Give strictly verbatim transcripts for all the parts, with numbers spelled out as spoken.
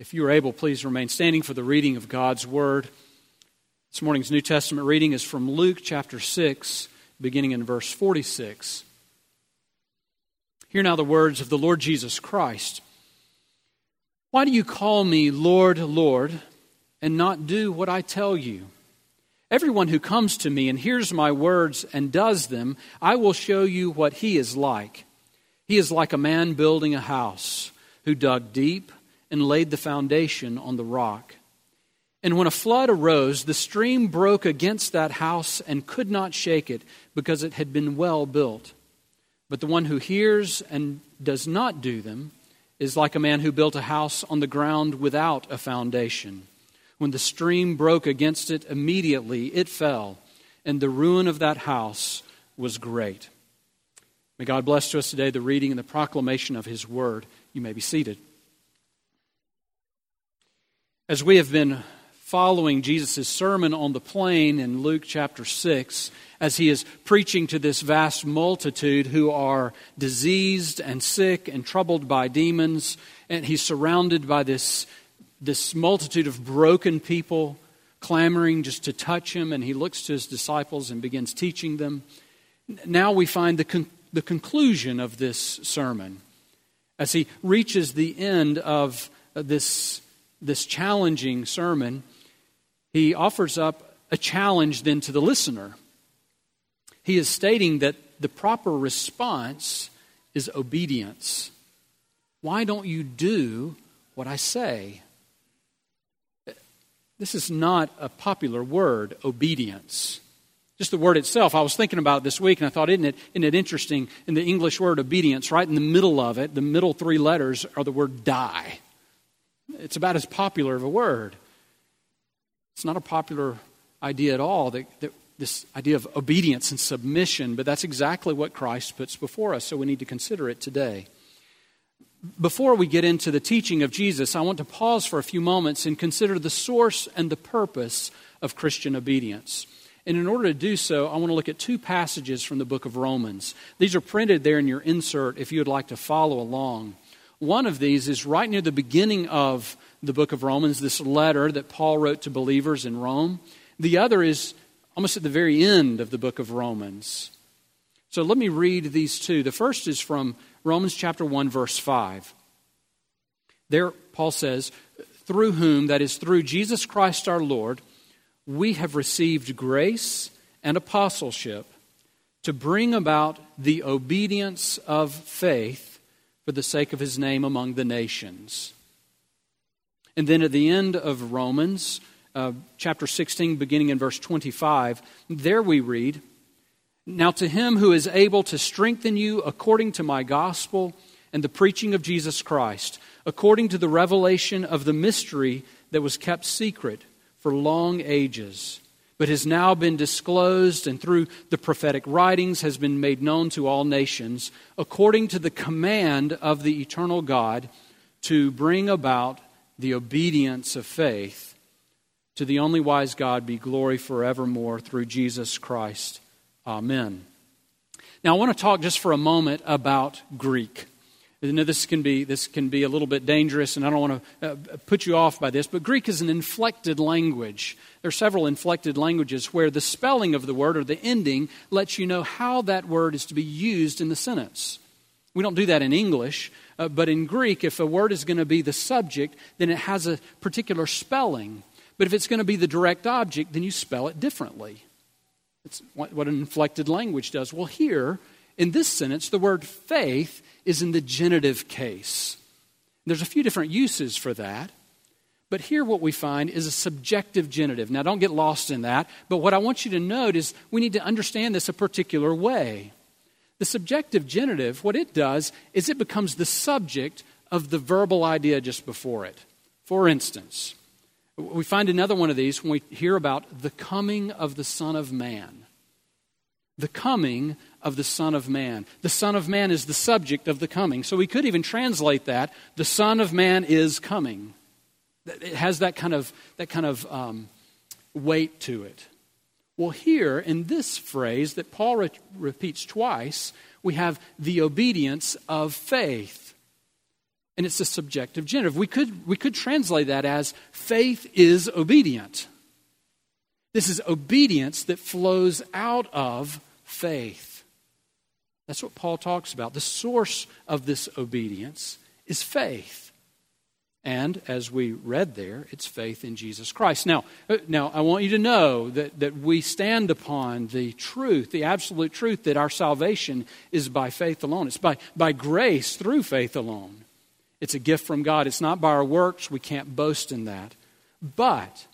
If you are able, please remain standing for the reading of God's Word. This morning's New Testament reading is from Luke chapter six, beginning in verse forty-six. Hear now the words of the Lord Jesus Christ. Why do you call me Lord, Lord, and not do what I tell you? Everyone who comes to me and hears my words and does them, I will show you what he is like. He is like a man building a house who dug deep and laid the foundation on the rock. And when a flood arose, the stream broke against that house and could not shake it because it had been well built. But the one who hears and does not do them is like a man who built a house on the ground without a foundation. When the stream broke against it, immediately it fell, and the ruin of that house was great. May God bless to us today the reading and the proclamation of His Word. You may be seated. As we have been following Jesus' sermon on the plain in Luke chapter six, as He is preaching to this vast multitude who are diseased and sick and troubled by demons, and He's surrounded by this, this multitude of broken people clamoring just to touch Him, and He looks to His disciples and begins teaching them. Now we find the, con- the conclusion of this sermon as He reaches the end of this This challenging sermon. He offers up a challenge then to the listener. He is stating that the proper response is obedience. Why don't you do what I say? This is not a popular word, obedience. Just the word itself, I was thinking about it this week and I thought, isn't it, isn't it interesting, in the English word obedience, right in the middle of it, the middle three letters are the word die. It's about as popular of a word. It's not a popular idea at all, that, that this idea of obedience and submission, but that's exactly what Christ puts before us, so we need to consider it today. Before we get into the teaching of Jesus, I want to pause for a few moments and consider the source and the purpose of Christian obedience. And in order to do so, I want to look at two passages from the book of Romans. These are printed there in your insert if you would like to follow along. One of these is right near the beginning of the book of Romans, this letter that Paul wrote to believers in Rome. The other is almost at the very end of the book of Romans. So let me read these two. The first is from Romans chapter one, verse five. There, Paul says, through whom, that is through Jesus Christ our Lord, we have received grace and apostleship to bring about the obedience of faith for the sake of His name among the nations. And then at the end of Romans, uh, chapter sixteen, beginning in verse twenty-five, there we read, now to Him who is able to strengthen you according to my gospel and the preaching of Jesus Christ, according to the revelation of the mystery that was kept secret for long ages, but has now been disclosed and through the prophetic writings has been made known to all nations, according to the command of the eternal God, to bring about the obedience of faith. To the only wise God be glory forevermore through Jesus Christ. Amen. Now I want to talk just for a moment about Greek. I know this can be this can be a little bit dangerous, and I don't want to uh, put you off by this, but Greek is an inflected language. There are several inflected languages where the spelling of the word or the ending lets you know how that word is to be used in the sentence. We don't do that in English, uh, but in Greek, if a word is going to be the subject, then it has a particular spelling. But if it's going to be the direct object, then you spell it differently. It's what, what an inflected language does. Well, here, in this sentence, the word faith is in the genitive case. There's a few different uses for that, but here what we find is a subjective genitive. Now don't get lost in that, but what I want you to note is we need to understand this a particular way. The subjective genitive, what it does is it becomes the subject of the verbal idea just before it. For instance, we find another one of these when we hear about the coming of the Son of Man. The coming of the Son of Man. The Son of Man is the subject of the coming. So we could even translate that, the Son of Man is coming. It has that kind of that kind of um, weight to it. Well, here in this phrase that Paul re- repeats twice, we have the obedience of faith. And it's a subjective genitive. We could, we could translate that as faith is obedient. This is obedience that flows out of faith. That's what Paul talks about. The source of this obedience is faith. And as we read there, it's faith in Jesus Christ. Now, now I want you to know that, that we stand upon the truth, the absolute truth that our salvation is by faith alone. It's by, by grace through faith alone. It's a gift from God. It's not by our works. We can't boast in that. But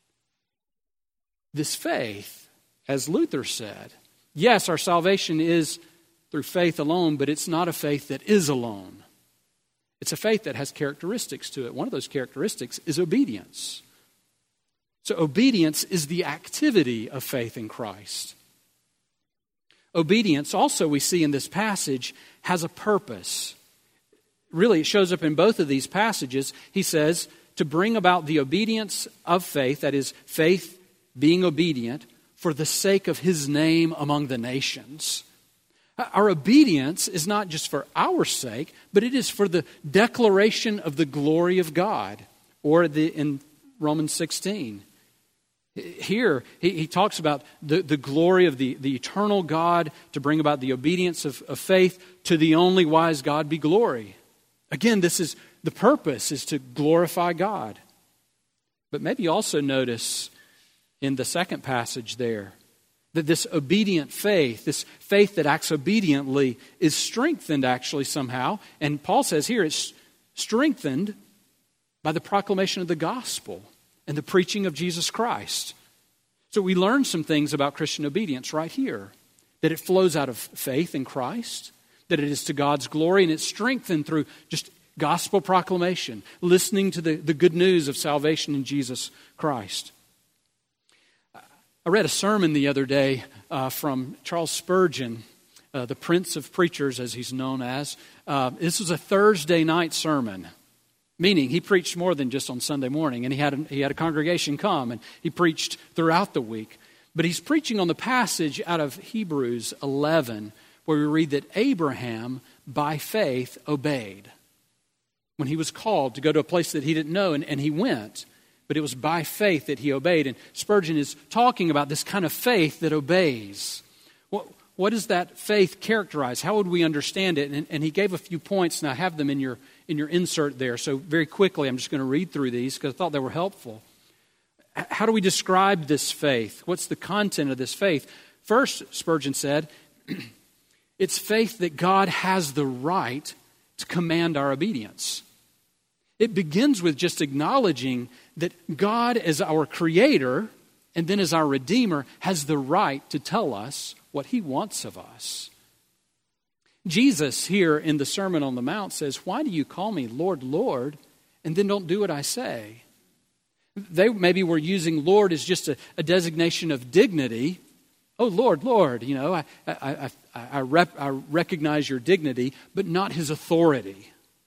this faith, as Luther said, yes, our salvation is through faith alone, but it's not a faith that is alone. It's a faith that has characteristics to it. One of those characteristics is obedience. So obedience is the activity of faith in Christ. Obedience, also we see in this passage, has a purpose. Really, it shows up in both of these passages. He says, to bring about the obedience of faith, that is, faith being obedient, for the sake of His name among the nations. Our obedience is not just for our sake, but it is for the declaration of the glory of God. Or the, in Romans sixteen. Here, he, he talks about the, the glory of the, the eternal God to bring about the obedience of, of faith. To the only wise God be glory. Again, this is the purpose is to glorify God. But maybe also notice in the second passage there, that this obedient faith, this faith that acts obediently, is strengthened actually somehow. And Paul says here it's strengthened by the proclamation of the gospel and the preaching of Jesus Christ. So we learn some things about Christian obedience right here. That it flows out of faith in Christ, that it is to God's glory, and it's strengthened through just gospel proclamation, listening to the, the good news of salvation in Jesus Christ. I read a sermon the other day uh, from Charles Spurgeon, uh, the Prince of Preachers, as he's known as. Uh, this was a Thursday night sermon, meaning he preached more than just on Sunday morning, and he had a, he had a congregation come, and he preached throughout the week. But he's preaching on the passage out of Hebrews eleven, where we read that Abraham, by faith, obeyed. When he was called to go to a place that he didn't know, and, and he went. But it was by faith that he obeyed. And Spurgeon is talking about this kind of faith that obeys. What, what does that faith characterize? How would we understand it? And, and he gave a few points, and I have them in your, in your insert there. So very quickly, I'm just going to read through these because I thought they were helpful. How do we describe this faith? What's the content of this faith? First, Spurgeon said, it's faith that God has the right to command our obedience. It begins with just acknowledging that God as our creator and then as our redeemer has the right to tell us what he wants of us. Jesus here in the Sermon on the Mount says, why do you call me Lord, Lord, and then don't do what I say? They maybe were using Lord as just a, a designation of dignity. Oh, Lord, Lord, you know, I, I, I, I, rep, I recognize your dignity, but not his authority.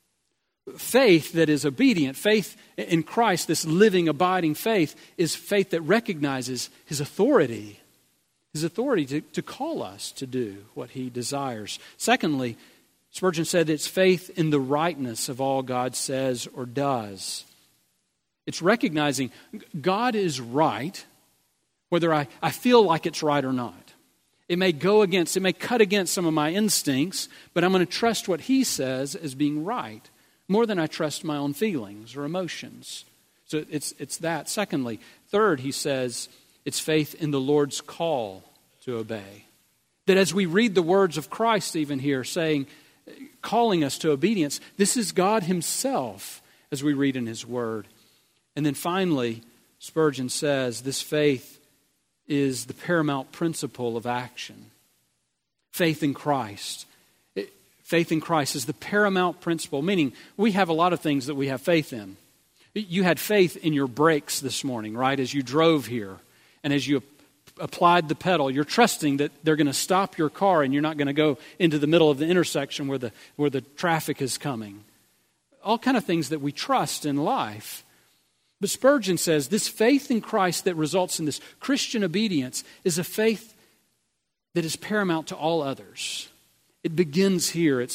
Faith that is obedient, faith in Christ, this living, abiding faith, is faith that recognizes his authority, his authority to, to call us to do what he desires. Secondly, Spurgeon said it's faith in the rightness of all God says or does. It's recognizing God is right, whether I, I feel like it's right or not. It may go against, it may cut against some of my instincts, but I'm going to trust what he says as being right, more than I trust my own feelings or emotions. So it's it's that. Secondly, third, he says, it's faith in the Lord's call to obey. That as we read the words of Christ even here saying, calling us to obedience, this is God himself as we read in his word. And then finally, Spurgeon says, this faith is the paramount principle of action. Faith in Christ. Faith in Christ is the paramount principle, meaning we have a lot of things that we have faith in. You had faith in your brakes this morning, right, as you drove here. And as you applied the pedal, you're trusting that they're going to stop your car and you're not going to go into the middle of the intersection where the, where the traffic is coming. All kind of things that we trust in life. But Spurgeon says this faith in Christ that results in this Christian obedience is a faith that is paramount to all others. It begins here. It's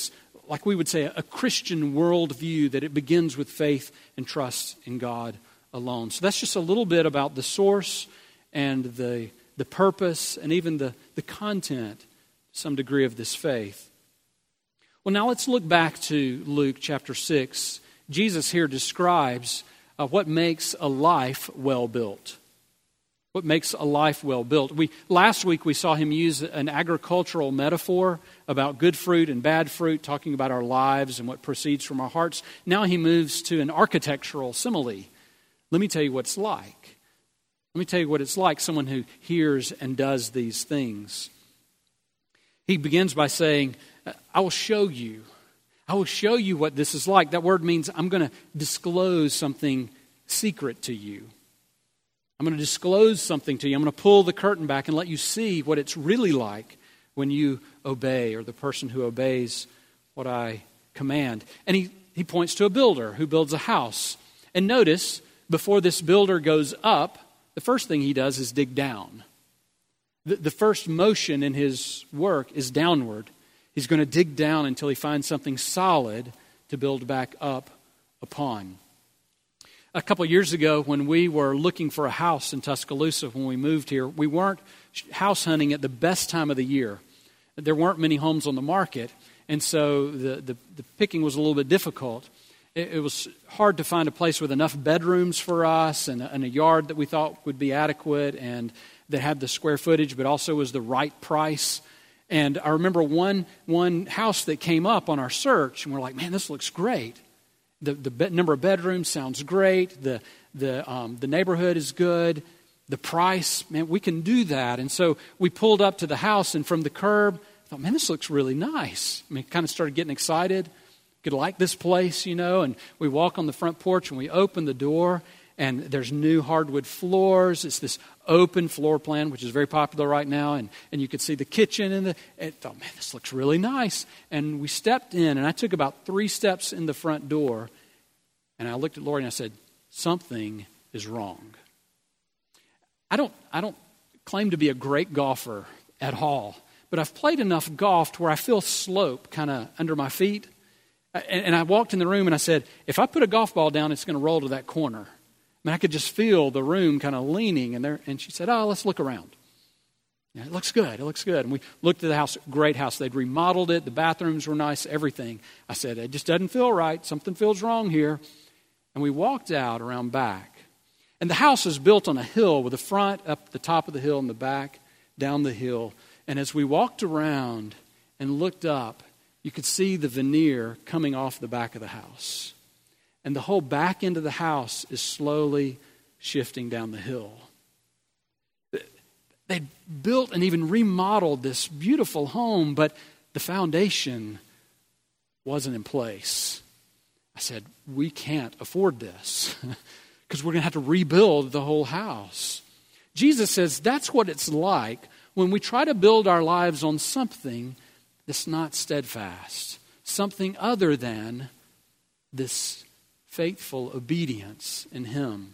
like we would say, a Christian worldview, that it begins with faith and trust in God alone. So that's just a little bit about the source and the the purpose and even the, the content, to some degree, of this faith. Well, now let's look back to Luke chapter six. Jesus here describes uh, what makes a life well built. What makes a life well built. We last week we saw him use an agricultural metaphor about good fruit and bad fruit, talking about our lives and what proceeds from our hearts. Now he moves to an architectural simile. Let me tell you what it's like. Let me tell you what it's like, someone who hears and does these things. He begins by saying, I will show you. I will show you what this is like. That word means I'm going to disclose something secret to you. I'm going to disclose something to you. I'm going to pull the curtain back and let you see what it's really like when you obey, or the person who obeys what I command. And he, he points to a builder who builds a house. And notice, before this builder goes up, the first thing he does is dig down. The, the first motion in his work is downward. He's going to dig down until he finds something solid to build back up upon. A couple of years ago, when we were looking for a house in Tuscaloosa when we moved here, we weren't house hunting at the best time of the year. There weren't many homes on the market, and so the, the, the picking was a little bit difficult. It, it was hard to find a place with enough bedrooms for us and a, and a yard that we thought would be adequate and that had the square footage, but also was the right price. And I remember one one house that came up on our search, and we're like, man, this looks great. The the be- number of bedrooms sounds great. The the um, the neighborhood is good. The price, man, we can do that. And so we pulled up to the house, and from the curb, I thought, man, this looks really nice. I mean, kind of started getting excited. Could like this place, you know. And we walk on the front porch, and we open the door, and there's new hardwood floors. It's this open floor plan, which is very popular right now. And, and you could see the kitchen. And, the, and I thought, man, this looks really nice. And we stepped in, and I took about three steps in the front door. And I looked at Lori, and I said, something is wrong. I don't, I don't claim to be a great golfer at all. But I've played enough golf to where I feel slope kind of under my feet. And, and I walked in the room, and I said, if I put a golf ball down, it's going to roll to that corner. I mean, I could just feel the room kind of leaning. And there, and she said, oh, let's look around. Yeah, it looks good. It looks good. And we looked at the house. Great house. They'd remodeled it. The bathrooms were nice, everything. I said, it just doesn't feel right. Something feels wrong here. And we walked out around back. And the house is built on a hill with the front up the top of the hill and the back down the hill. And as we walked around and looked up, you could see the veneer coming off the back of the house. And the whole back end of the house is slowly shifting down the hill. They built and even remodeled this beautiful home, but the foundation wasn't in place. I said, we can't afford this because we're going to have to rebuild the whole house. Jesus says that's what it's like when we try to build our lives on something that's not steadfast, something other than this faithful obedience in Him.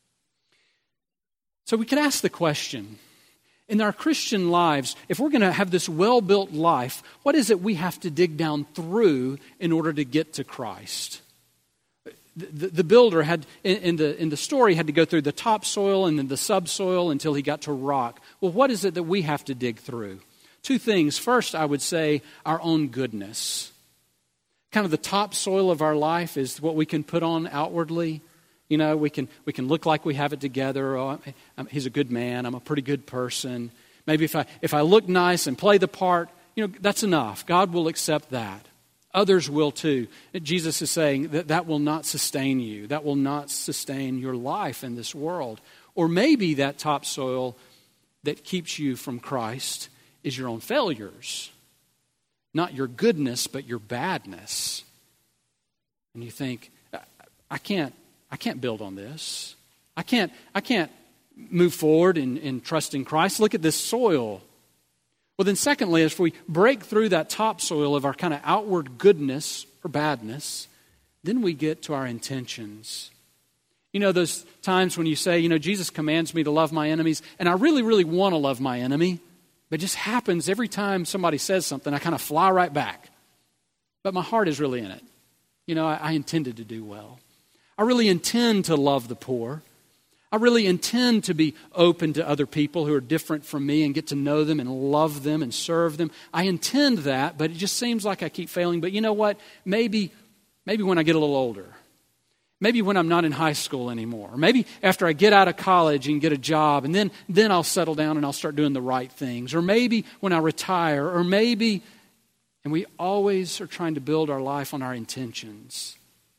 So we could ask the question, in our Christian lives, if we're going to have this well-built life, what is it we have to dig down through in order to get to Christ? The, the builder had, in, in, the, in the story, had to go through the topsoil and then the subsoil until he got to rock. Well, what is it that we have to dig through? Two things. First, I would say our own goodness. Kind of the topsoil of our life is what we can put on outwardly. You know, we can we can look like we have it together. Oh, I'm, he's a good man. I'm a pretty good person. Maybe if I if I look nice and play the part, you know, that's enough. God will accept that. Others will too. Jesus is saying that that will not sustain you. That will not sustain your life in this world. Or maybe that topsoil that keeps you from Christ is your own failures. Not your goodness, but your badness. And you think, I can't I can't build on this. I can't I can't move forward in, in trusting Christ. Look at this soil. Well, then secondly, if we break through that topsoil of our kind of outward goodness or badness, then we get to our intentions. You know, those times when you say, you know, Jesus commands me to love my enemies, and I really, really want to love my enemy, but it just happens every time somebody says something, I kind of fly right back. but my heart is really in it. You know, I, I intended to do well. I really intend to love the poor. I really intend to be open to other people who are different from me and get to know them and love them and serve them. I intend that, but it just seems like I keep failing. But you know what? Maybe, maybe when I get a little older, maybe when I'm not in high school anymore, maybe after I get out of college and get a job, and then, then I'll settle down and I'll start doing the right things. Or maybe when I retire, or maybe, and we always are trying to build our life on our intentions.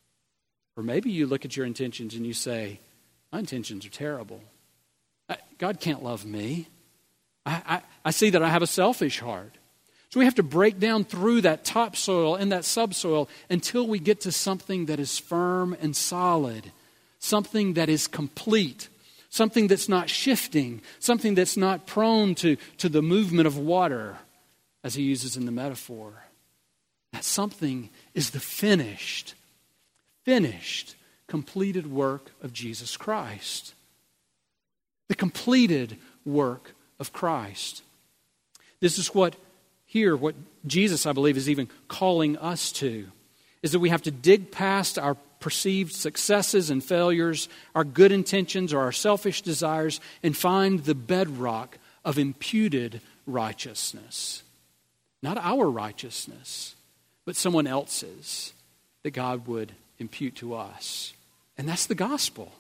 Or maybe you look at your intentions and you say, my intentions are terrible. I, God can't love me. I, I, I see that I have a selfish heart. So we have to break down through that topsoil and that subsoil until we get to something that is firm and solid, something that is complete, something that's not shifting, something that's not prone to, to the movement of water, as he uses in the metaphor. That something is the finished, finished, completed work of Jesus Christ. The completed work of Christ. This is what here, what Jesus, I believe, is even calling us to, is that we have to dig past our perceived successes and failures, our good intentions or our selfish desires, and find the bedrock of imputed righteousness. Not our righteousness, but someone else's that God would impute to us. And that's the gospel.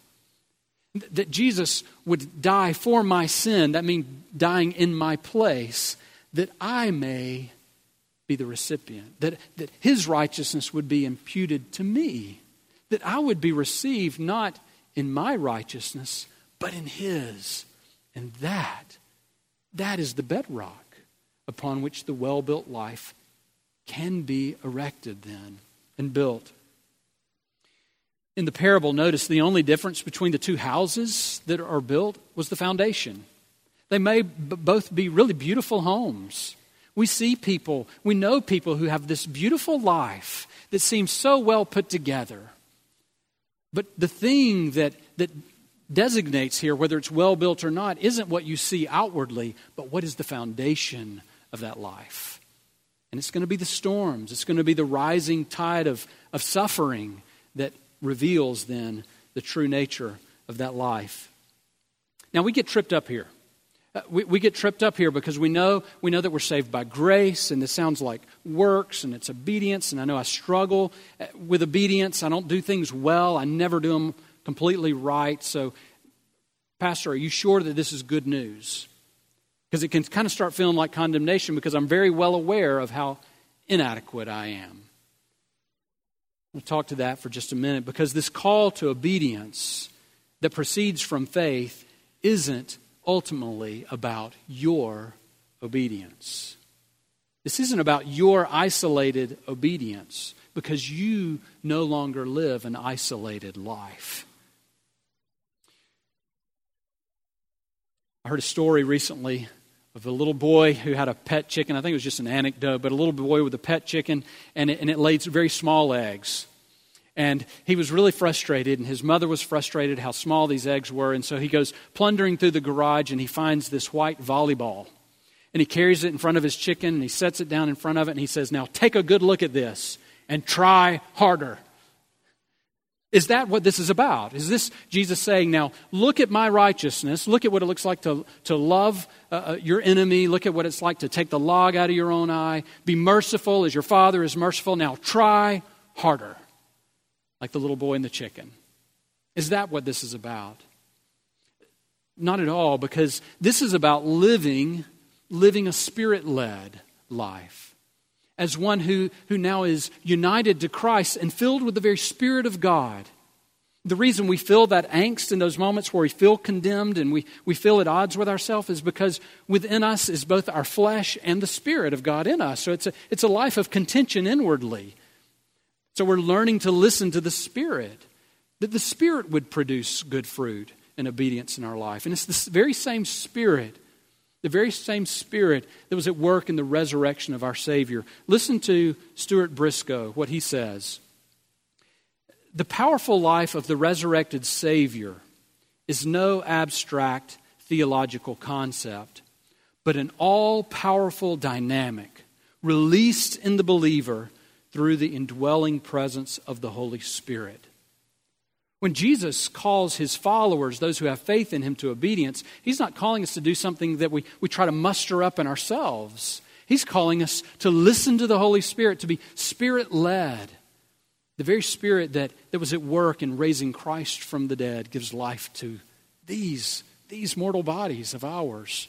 That Jesus would die for my sin, that means dying in my place, that I may be the recipient. That, that his righteousness would be imputed to me. That I would be received not in my righteousness, but in his. And that, that is the bedrock upon which the well-built life can be erected then and built. In the parable, notice the only difference between the two houses that are built was the foundation. They may b- both be really beautiful homes. We see people, we know people who have this beautiful life that seems so well put together. But the thing that, that designates here, whether it's well built or not, isn't what you see outwardly, but what is the foundation of that life. And it's going to be the storms. It's going to be the rising tide of, of suffering that reveals then the true nature of that life. Now we get tripped up here. Uh, we, we get tripped up here because we know we know that we're saved by grace, and this sounds like works, and it's obedience, and I know I struggle with obedience. I don't do things well. I never do them completely right. So, Pastor, are you sure that this is good news? Because it can kind of start feeling like condemnation because I'm very well aware of how inadequate I am. We'll talk to that for just a minute, because this call to obedience that proceeds from faith isn't ultimately about your obedience. This isn't about your isolated obedience, because you no longer live an isolated life. I heard a story recently of a little boy who had a pet chicken. I think it was just an anecdote, but a little boy with a pet chicken, and it, and it laid very small eggs. And he was really frustrated, and his mother was frustrated how small these eggs were. And so he goes plundering through the garage, and he finds this white volleyball. And he carries it in front of his chicken, and he sets it down in front of it, and he says, "Now take a good look at this and try harder." Is that what this is about? Is this Jesus saying, now look at my righteousness, look at what it looks like to, to love uh, your enemy, look at what it's like to take the log out of your own eye, be merciful as your Father is merciful, now try harder, like the little boy and the chicken. Is that what this is about? Not at all, because this is about living, living a Spirit-led life. As one who, who now is united to Christ and filled with the very Spirit of God. The reason we feel that angst in those moments where we feel condemned and we, we feel at odds with ourselves is because within us is both our flesh and the Spirit of God in us. So it's a, it's a life of contention inwardly. So we're learning to listen to the Spirit, that the Spirit would produce good fruit and obedience in our life. And it's the very same Spirit, the very same Spirit that was at work in the resurrection of our Savior. Listen to Stuart Briscoe, what he says. The powerful life of the resurrected Savior is no abstract theological concept, but an all-powerful dynamic released in the believer through the indwelling presence of the Holy Spirit. When Jesus calls his followers, those who have faith in him, to obedience, he's not calling us to do something that we, we try to muster up in ourselves. He's calling us to listen to the Holy Spirit, to be Spirit-led. The very Spirit that, that was at work in raising Christ from the dead gives life to these, these mortal bodies of ours.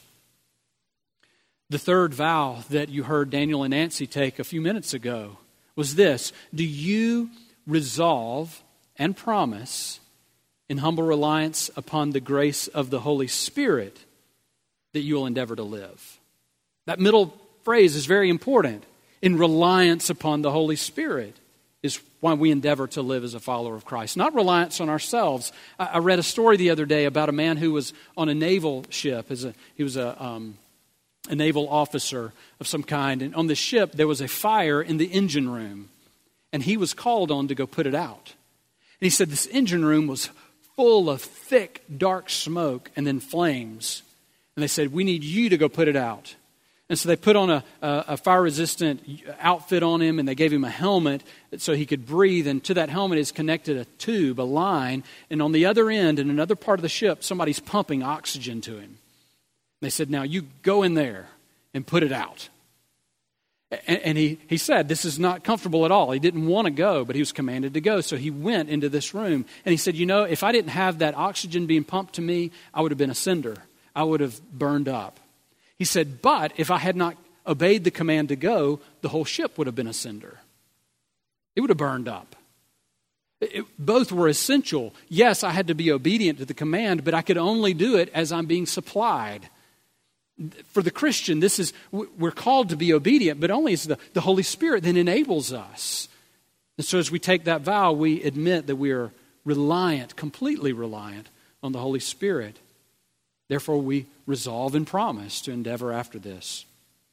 The third vow that you heard Daniel and Nancy take a few minutes ago was this: do you resolve and promise in humble reliance upon the grace of the Holy Spirit that you will endeavor to live? That middle phrase is very important. In reliance upon the Holy Spirit is why we endeavor to live as a follower of Christ, not reliance on ourselves. I, I read a story the other day about a man who was on a naval ship. As a, he was a, um, a naval officer of some kind, and on the ship there was a fire in the engine room, and he was called on to go put it out. And he said this engine room was full of thick, dark smoke and then flames. And they said, we need you to go put it out. And so they put on a, a, a fire-resistant outfit on him, and they gave him a helmet so he could breathe. And to that helmet is connected a tube, a line. And on the other end, in another part of the ship, somebody's pumping oxygen to him. They said, now you go in there and put it out. And he, he said, this is not comfortable at all. He didn't want to go, but he was commanded to go. So he went into this room. And he said, you know, if I didn't have that oxygen being pumped to me, I would have been a cinder. I would have burned up. He said, but if I had not obeyed the command to go, the whole ship would have been a cinder. It would have burned up. It, both were essential. Yes, I had to be obedient to the command, but I could only do it as I'm being supplied. For the Christian, this is, we're called to be obedient, but only as the, the Holy Spirit that enables us. And so as we take that vow, we admit that we are reliant, completely reliant on the Holy Spirit. Therefore, we resolve and promise to endeavor after this.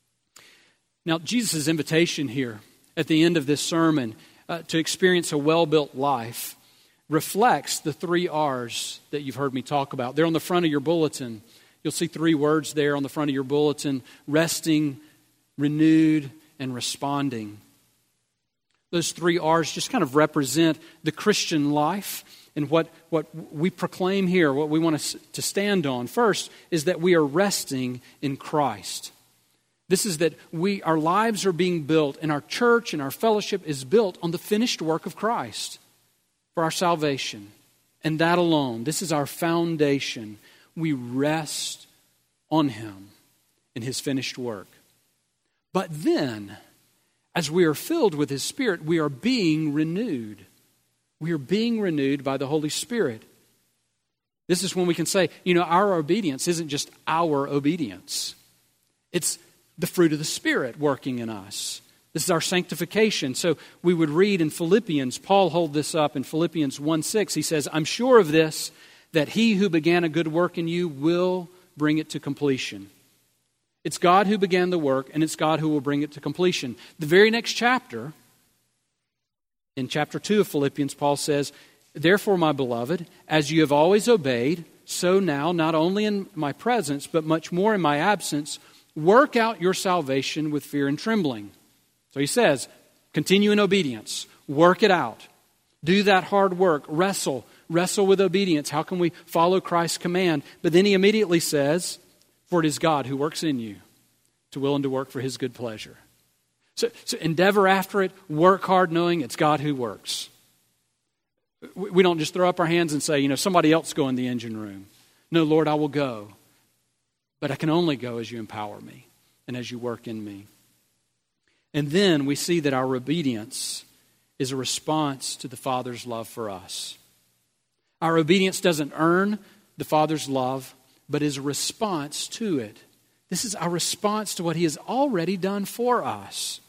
Now, Jesus' invitation here at the end of this sermon uh, to experience a well-built life reflects the three R's that you've heard me talk about. They're on the front of your bulletin. You'll see three words there on the front of your bulletin: resting, renewed, and responding. Those three R's just kind of represent the Christian life and what, what we proclaim here, what we want to, to stand on. First is that we are resting in Christ. This is that we our lives are being built, and our church and our fellowship is built on the finished work of Christ for our salvation. And that alone, this is our foundation. We rest on Him in His finished work. But then, as we are filled with His Spirit, we are being renewed. We are being renewed by the Holy Spirit. This is when we can say, you know, our obedience isn't just our obedience. It's the fruit of the Spirit working in us. This is our sanctification. So we would read in Philippians, Paul hold this up in Philippians one six. He says, I'm sure of this, that He who began a good work in you will bring it to completion. It's God who began the work, and it's God who will bring it to completion. The very next chapter, in chapter two of Philippians, Paul says, therefore, my beloved, as you have always obeyed, so now, not only in my presence, but much more in my absence, work out your salvation with fear and trembling. So he says, continue in obedience, work it out, do that hard work, wrestle, wrestle with obedience. How can we follow Christ's command? But then he immediately says, for it is God who works in you to will and to work for His good pleasure. So, so endeavor after it, work hard knowing it's God who works. We don't just throw up our hands and say, you know, somebody else go in the engine room. No, Lord, I will go. But I can only go as you empower me and as you work in me. And then we see that our obedience is a response to the Father's love for us. Our obedience doesn't earn the Father's love, but is a response to it. This is our response to what He has already done for us.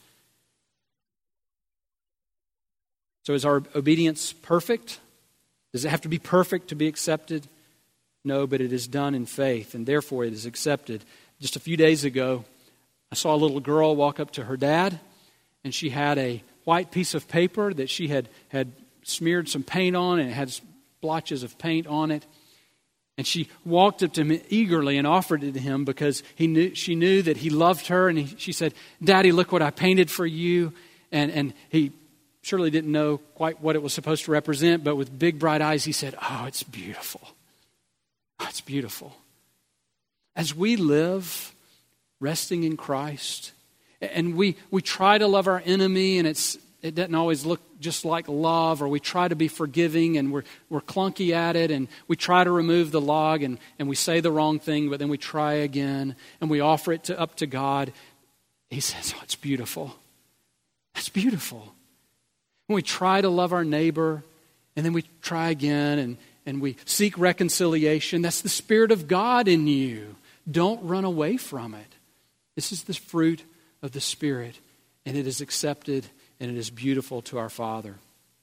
So is our obedience perfect? Does it have to be perfect to be accepted? No, but it is done in faith, and therefore it is accepted. Just a few days ago, I saw a little girl walk up to her dad, and she had a white piece of paper that she had, had smeared some paint on, and it had blotches of paint on it. And she walked up to him eagerly and offered it to him because he knew she knew that he loved her. And he, she said, Daddy, look what I painted for you. And, and he surely didn't know quite what it was supposed to represent, but with big bright eyes, he said, oh, it's beautiful. Oh, it's beautiful. As we live resting in Christ, and we, we try to love our enemy, and it's it doesn't always look just like love, or we try to be forgiving, and we're we're clunky at it, and we try to remove the log, and, and we say the wrong thing, but then we try again, and we offer it to, up to God. He says, oh, it's beautiful. That's beautiful. When we try to love our neighbor, and then we try again, and, and we seek reconciliation, that's the Spirit of God in you. Don't run away from it. This is the fruit of the Spirit, and it is accepted and it is beautiful to our Father.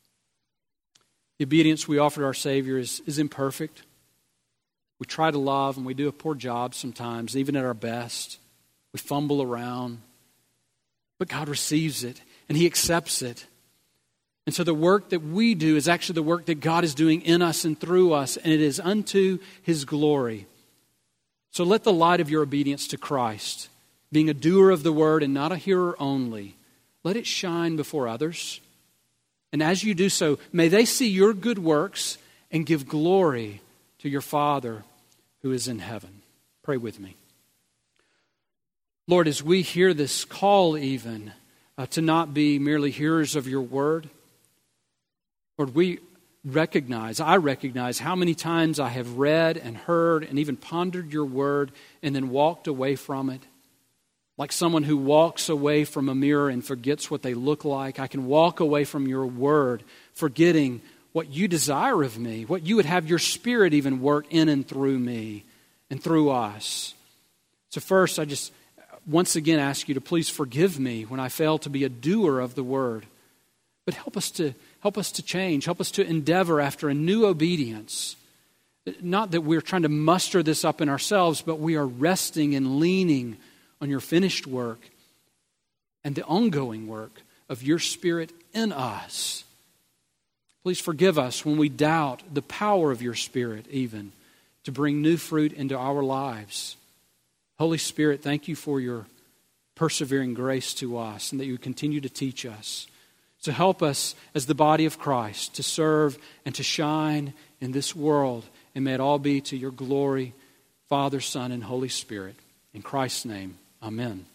The obedience we offer to our Savior is, is imperfect. We try to love, and we do a poor job sometimes, even at our best. We fumble around. But God receives it, and He accepts it. And so the work that we do is actually the work that God is doing in us and through us, and it is unto His glory. So let the light of your obedience to Christ, being a doer of the word and not a hearer only, let it shine before others. And as you do so, may they see your good works and give glory to your Father who is in heaven. Pray with me. Lord, as we hear this call even uh, to not be merely hearers of your word, Lord, we recognize, I recognize how many times I have read and heard and even pondered your word and then walked away from it. Like someone who walks away from a mirror and forgets what they look like. I can walk away from your word, forgetting what you desire of me, what you would have your Spirit even work in and through me and through us. So first, I just once again ask you to please forgive me when I fail to be a doer of the word. But help us to help us to change. Help us to endeavor after a new obedience. Not that we're trying to muster this up in ourselves, but we are resting and leaning on your finished work and the ongoing work of your Spirit in us. Please forgive us when we doubt the power of your Spirit even to bring new fruit into our lives. Holy Spirit, thank you for your persevering grace to us and that you continue to teach us. So help us as the body of Christ to serve and to shine in this world, and may it all be to your glory, Father, Son, and Holy Spirit. In Christ's name, amen.